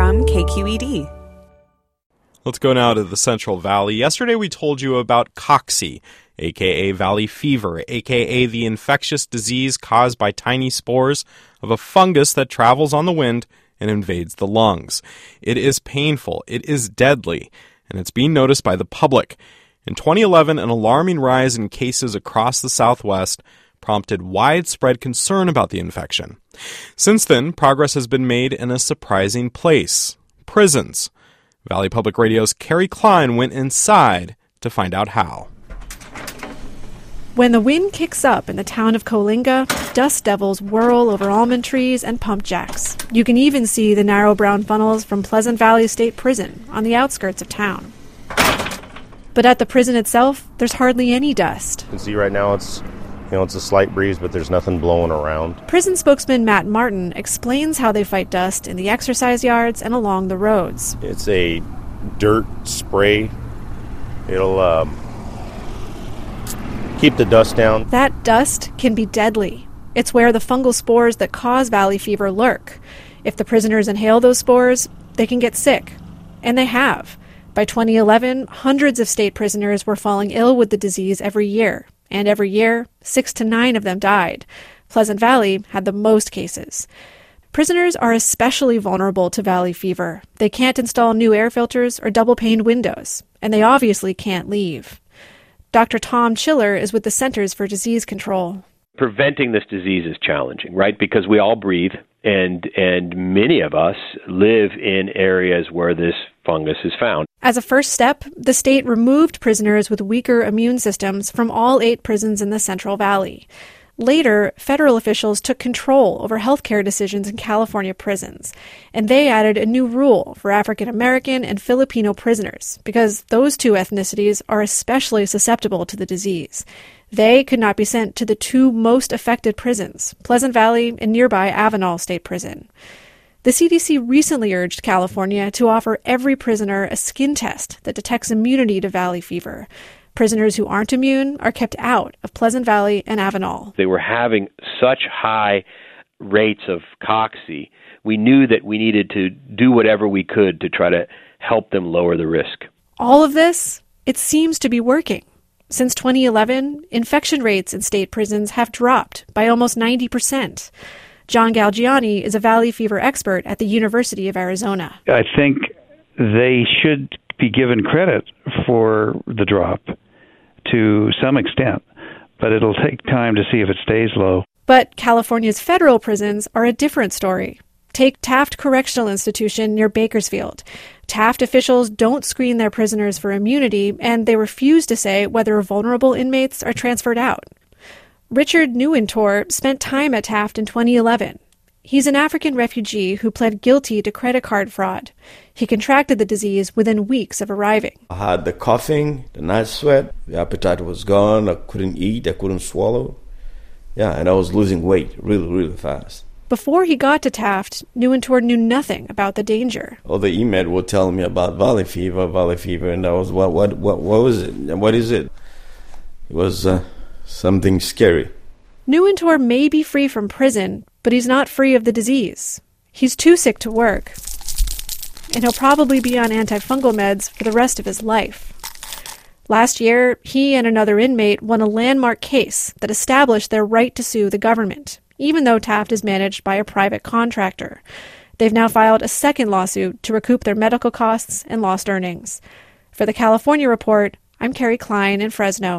from KQED. Let's go now to the Central Valley. Yesterday we told you about cocci, a.k.a. valley fever, a.k.a. the infectious disease caused by tiny spores of a fungus that travels on the wind and invades the lungs. It is painful, it is deadly, and it's being noticed by the public. In 2011, an alarming rise in cases across the Southwest prompted widespread concern about the infection. Since then, progress has been made in a surprising place: prisons. Valley Public Radio's Carrie Klein went inside to find out how. When the wind kicks up in the town of Coalinga, dust devils whirl over almond trees and pump jacks. You can even see the narrow brown funnels from Pleasant Valley State Prison on the outskirts of town. But at the prison itself, there's hardly any dust. You can see right now it's a slight breeze, but there's nothing blowing around. Prison spokesman Matt Martin explains how they fight dust in the exercise yards and along the roads. It's a dirt spray. It'll keep the dust down. That dust can be deadly. It's where the fungal spores that cause valley fever lurk. If the prisoners inhale those spores, they can get sick. And they have. By 2011, hundreds of state prisoners were falling ill with the disease every year. And every year, 6 to 9 of them died. Pleasant Valley had the most cases. Prisoners are especially vulnerable to valley fever. They can't install new air filters or double-paned windows, and they obviously can't leave. Dr. Tom Chiller is with the Centers for Disease Control. Preventing this disease is challenging, right? Because we all breathe, and many of us live in areas where this fungus is found. As a first step, the state removed prisoners with weaker immune systems from all 8 prisons in the Central Valley. Later, federal officials took control over healthcare decisions in California prisons, and they added a new rule for African American and Filipino prisoners, because those 2 ethnicities are especially susceptible to the disease. They could not be sent to the 2 most affected prisons, Pleasant Valley and nearby Avenal State Prison. The CDC recently urged California to offer every prisoner a skin test that detects immunity to valley fever. Prisoners who aren't immune are kept out of Pleasant Valley and Avenal. They were having such high rates of cocci, we knew that we needed to do whatever we could to try to help them lower the risk. All of this, it seems to be working. Since 2011, infection rates in state prisons have dropped by almost 90%. John Galgiani is a valley fever expert at the University of Arizona. I think they should be given credit for the drop to some extent, but it'll take time to see if it stays low. But California's federal prisons are a different story. Take Taft Correctional Institution near Bakersfield. Taft officials don't screen their prisoners for immunity, and they refuse to say whether vulnerable inmates are transferred out. Richard Neuentor spent time at Taft in 2011. He's an African refugee who pled guilty to credit card fraud. He contracted the disease within weeks of arriving. I had the coughing, the night sweat, the appetite was gone, I couldn't eat, I couldn't swallow. Yeah, and I was losing weight really, really fast. Before he got to Taft, Neuentor knew nothing about the danger. All the email were telling me about valley fever, and I was, what was it? And what is it? It was something scary. Neuentor may be free from prison, but he's not free of the disease. He's too sick to work, and he'll probably be on antifungal meds for the rest of his life. Last year, he and another inmate won a landmark case that established their right to sue the government, even though Taft is managed by a private contractor. They've now filed a second lawsuit to recoup their medical costs and lost earnings. For the California Report, I'm Carrie Klein in Fresno.